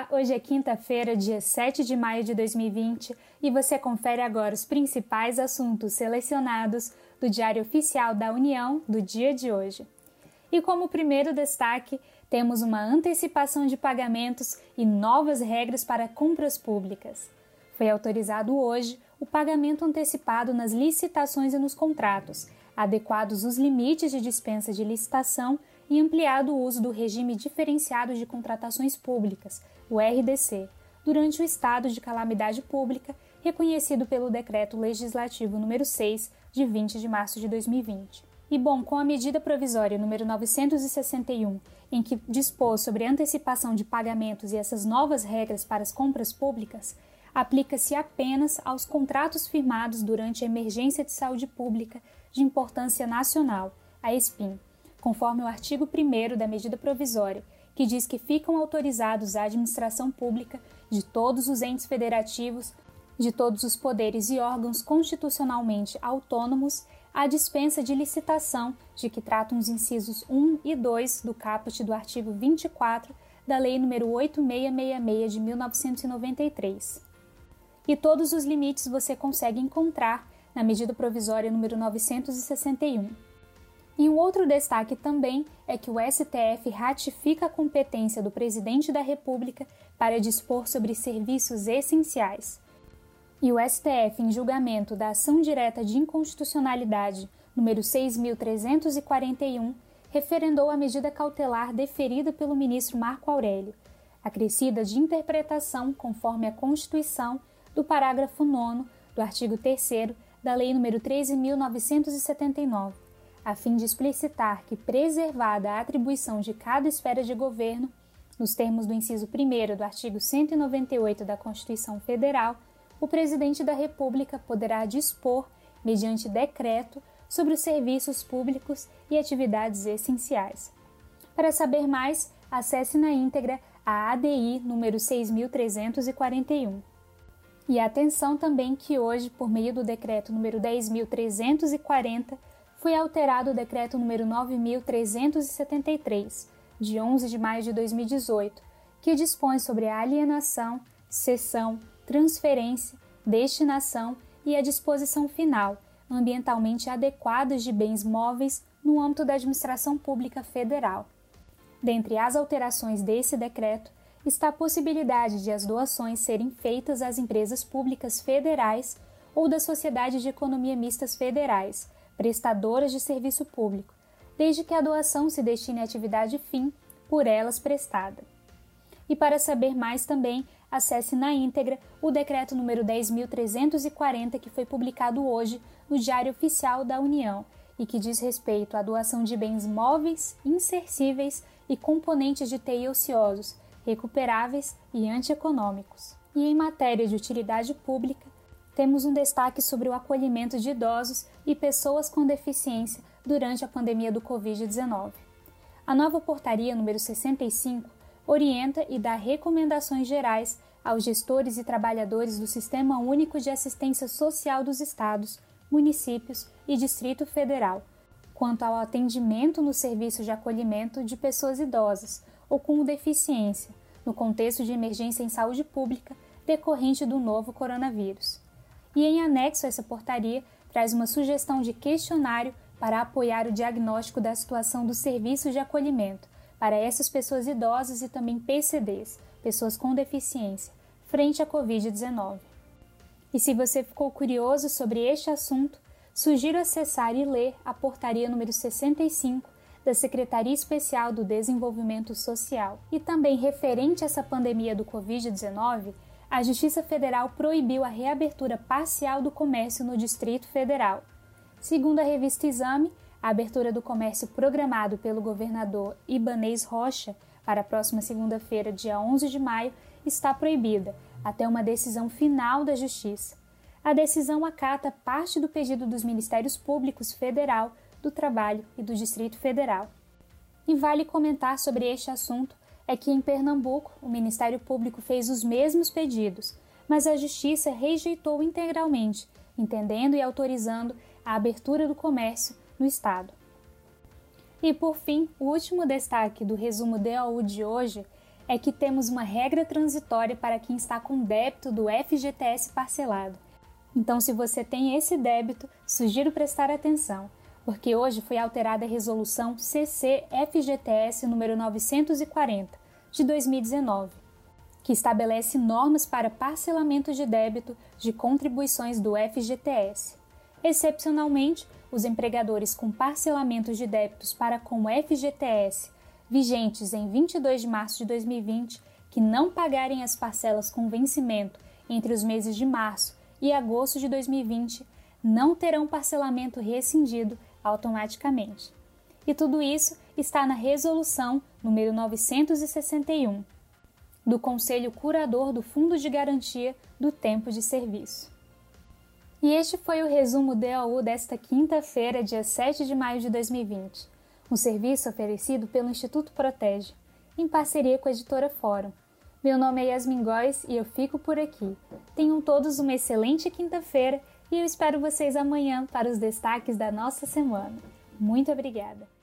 Olá, hoje é quinta-feira, dia 7 de maio de 2020 e você confere agora os principais assuntos selecionados do Diário Oficial da União do dia de hoje. E como primeiro destaque, temos uma antecipação de pagamentos e novas regras para compras públicas. Foi autorizado hoje o pagamento antecipado nas licitações e nos contratos, adequados os limites de dispensa de licitação e ampliado o uso do regime diferenciado de contratações públicas, o RDC, durante o estado de calamidade pública reconhecido pelo Decreto Legislativo número 6, de 20 de março de 2020. E com a medida provisória número 961, em que dispôs sobre a antecipação de pagamentos e essas novas regras para as compras públicas, aplica-se apenas aos contratos firmados durante a emergência de saúde pública de importância nacional, a ESPIM, conforme o artigo 1º da medida provisória, que diz que ficam autorizados a administração pública de todos os entes federativos, de todos os poderes e órgãos constitucionalmente autônomos, a dispensa de licitação de que tratam os incisos 1 e 2 do caput do artigo 24 da Lei nº 8666 de 1993. E todos os limites você consegue encontrar na medida provisória número 961. E um outro destaque também é que o STF ratifica a competência do Presidente da República para dispor sobre serviços essenciais. E o STF, em julgamento da ação direta de inconstitucionalidade número 6.341, referendou a medida cautelar deferida pelo ministro Marco Aurélio, acrescida de interpretação conforme a Constituição do parágrafo 9º do artigo 3º da Lei nº 13.979, a fim de explicitar que, preservada a atribuição de cada esfera de governo, nos termos do inciso 1º do artigo 198 da Constituição Federal, o Presidente da República poderá dispor, mediante decreto, sobre os serviços públicos e atividades essenciais. Para saber mais, acesse na íntegra a ADI número 6.341. E atenção também que hoje, por meio do decreto número 10.340, foi alterado o decreto número 9.373, de 11 de maio de 2018, que dispõe sobre a alienação, cessão, transferência, destinação e a disposição final, ambientalmente adequadas de bens móveis no âmbito da administração pública federal. Dentre as alterações desse decreto, está a possibilidade de as doações serem feitas às empresas públicas federais ou das sociedades de economia mistas federais, prestadoras de serviço público, desde que a doação se destine à atividade fim por elas prestada. E para saber mais também, acesse na íntegra o decreto número 10.340 que foi publicado hoje no Diário Oficial da União e que diz respeito à doação de bens móveis, insercíveis e componentes de TI ociosos, recuperáveis e antieconômicos. E em matéria de utilidade pública, temos um destaque sobre o acolhimento de idosos e pessoas com deficiência durante a pandemia do Covid-19. A nova portaria número 65 orienta e dá recomendações gerais aos gestores e trabalhadores do Sistema Único de Assistência Social dos Estados, municípios e Distrito Federal, quanto ao atendimento no serviço de acolhimento de pessoas idosas ou com deficiência, no contexto de emergência em saúde pública decorrente do novo coronavírus. E em anexo a essa portaria, traz uma sugestão de questionário para apoiar o diagnóstico da situação dos serviços de acolhimento para essas pessoas idosas e também PCDs, pessoas com deficiência, frente à Covid-19. E se você ficou curioso sobre este assunto, sugiro acessar e ler a portaria número 65 da Secretaria Especial do Desenvolvimento Social. E também referente a essa pandemia do Covid-19, a Justiça Federal proibiu a reabertura parcial do comércio no Distrito Federal. Segundo a revista Exame, a abertura do comércio programado pelo governador Ibanez Rocha para a próxima segunda-feira, dia 11 de maio, está proibida, até uma decisão final da Justiça. A decisão acata parte do pedido dos Ministérios Públicos Federal, do Trabalho e do Distrito Federal. E vale comentar sobre este assunto é que em Pernambuco o Ministério Público fez os mesmos pedidos, mas a Justiça rejeitou integralmente, entendendo e autorizando a abertura do comércio no Estado. E por fim, o último destaque do resumo DOU de hoje é que temos uma regra transitória para quem está com débito do FGTS parcelado. Então, se você tem esse débito, sugiro prestar atenção, porque hoje foi alterada a Resolução CC-FGTS número 940, de 2019, que estabelece normas para parcelamento de débito de contribuições do FGTS. Excepcionalmente, os empregadores com parcelamentos de débitos para com o FGTS vigentes em 22 de março de 2020, que não pagarem as parcelas com vencimento entre os meses de março e agosto de 2020, não terão parcelamento rescindido automaticamente. E tudo isso está na Resolução número 961, do Conselho Curador do Fundo de Garantia do Tempo de Serviço. E este foi o resumo DOU desta quinta-feira, dia 7 de maio de 2020. Um serviço oferecido pelo Instituto Protege, em parceria com a Editora Fórum. Meu nome é Yasmin Góes e eu fico por aqui. Tenham todos uma excelente quinta-feira e eu espero vocês amanhã para os destaques da nossa semana. Muito obrigada!